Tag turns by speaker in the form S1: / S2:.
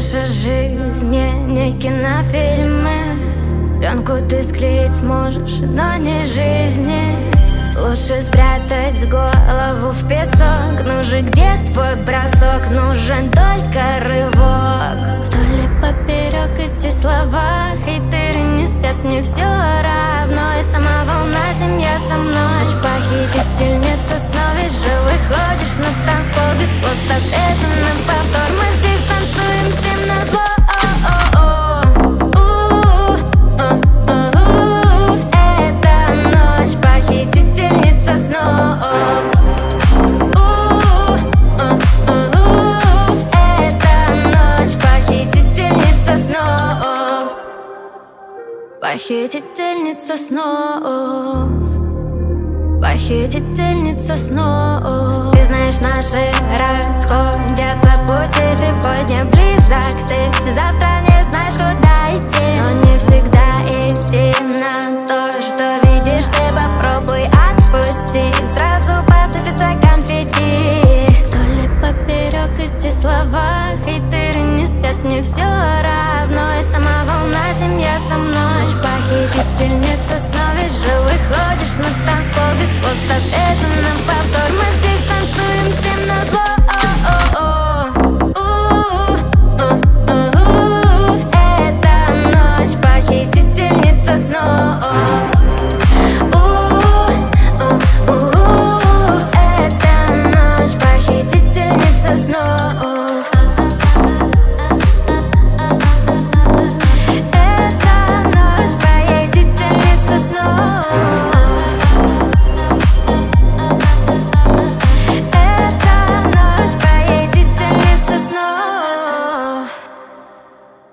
S1: Наша жизнь не кинофильмы. Пленку ты склеить можешь, но не жизни. Лучше спрятать голову в песок. Ну же, где твой бросок? Нужен только рывок. Вдоль и поперек эти слова. Хейтеры не спят, мне все равно. И сама волна, семья со мной. Ночь похитительница снов. Ведь же выходишь на танцпол без слов. Ставь это на повтор. Мы здесь танцуем всем назло. Похитительница снов, похитительница снов. Ты знаешь, наши расходятся пути. Сегодня близок ты, завтра не знаешь, куда идти.